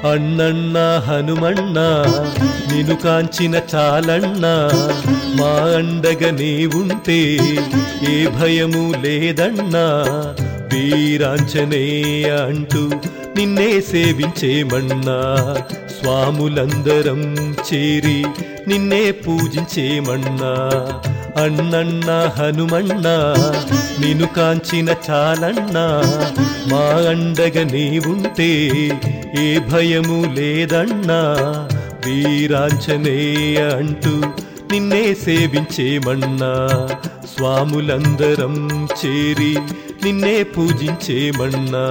అన్నన్నా హనుమన్నా నిను కాంచిన చాలన్నా మా అండగా నీవుంటే ఏ భయము లేదన్నా వీరాంజనేయ అంటూ నిన్నే సేవించేమన్నా స్వాములందరం చేరి నిన్నే పూజించేమన్నా అన్నన్నా హనుమన్నా నిను కాంచిన చాలన్నా మా అండగా నీవుంటే ఏ భయము లేదన్నా వీరాంజనేయ అంటూ నిన్నే సేవించేమన్నా స్వాములందరం చేరి నిన్నే పూజించేమన్నా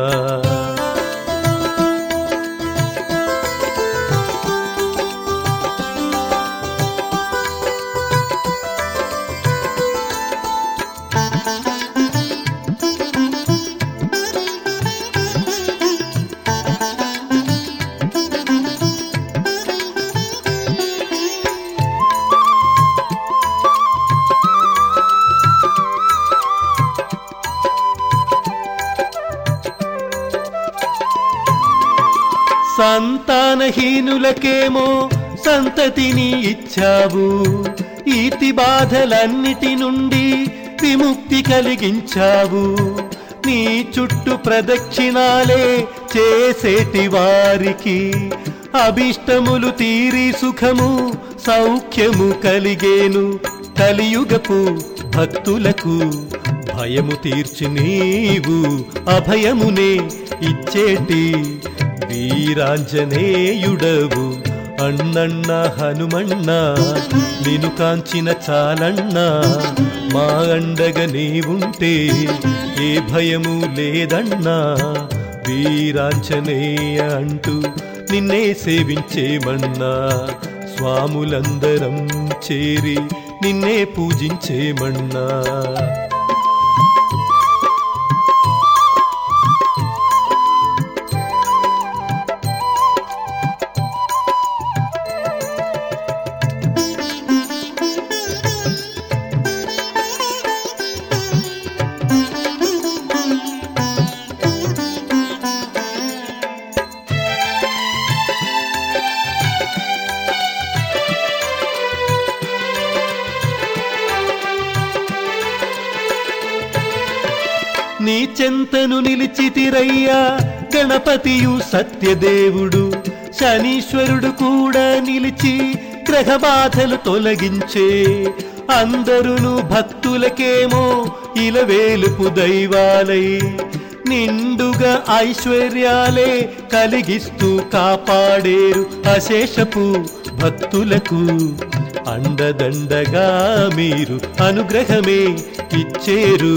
సంతానహీనులకేమో సంతతిని ఇచ్చావు ఈతి బాధలన్నిటి నుండి విముక్తి కలిగించావు నీ చుట్టూ ప్రదక్షిణాలే చేసేటి వారికి అభిష్టములు తీరి సుఖము సౌఖ్యము కలిగేను కలియుగపు భక్తులకు భయము తీర్చి నీవు అభయమునే ఇచ్చేటి వీరాంజనేయుడవు అన్నన్నా హనుమన్నా నిను కాంచిన చాలన్నా మా అండగా నీవుంటే ఏ భయము లేదన్నా వీరాంజనేయ అంటూ నిన్నే సేవించేమన్నా స్వాములందరం చేరి నిన్నే పూజించేమన్నా నీ చెంతను నిలిచితిరయ్యా గణపతియు సత్యదేవుడు శనీశ్వరుడు కూడా నిలిచి గ్రహ బాధలు తొలగించే అందరును భక్తులకేమో ఇలవేలుపు దైవాలై నిండుగా ఐశ్వర్యాలే కలిగిస్తూ కాపాడేరు అశేషపు భక్తులకు అండదండగా మీరు అనుగ్రహమే ఇచ్చేరు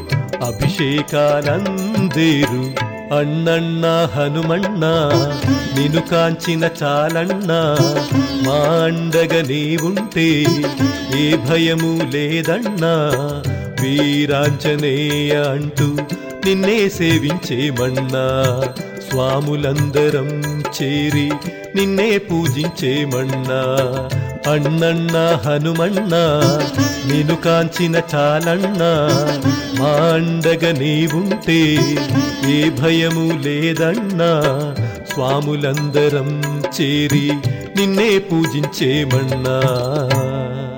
అభిషేకాలందేరు అన్నన్నా హనుమన్నా నిను కాంచిన చాలన్నా మా అండగా నీవుంటే ఏ భయము లేదన్నా వీరాంజనేయ అంటూ నిన్నే సేవించేమన్నా స్వాములందరం చేరి నిన్నే పూజించేమన్నా అన్నన్నా హనుమన్నా నిను కాంచిన చాలన్నా మా అండగా నీవుంటే ఏ భయము లేదన్నా స్వాములందరం చేరి నిన్నే పూజించేమన్నా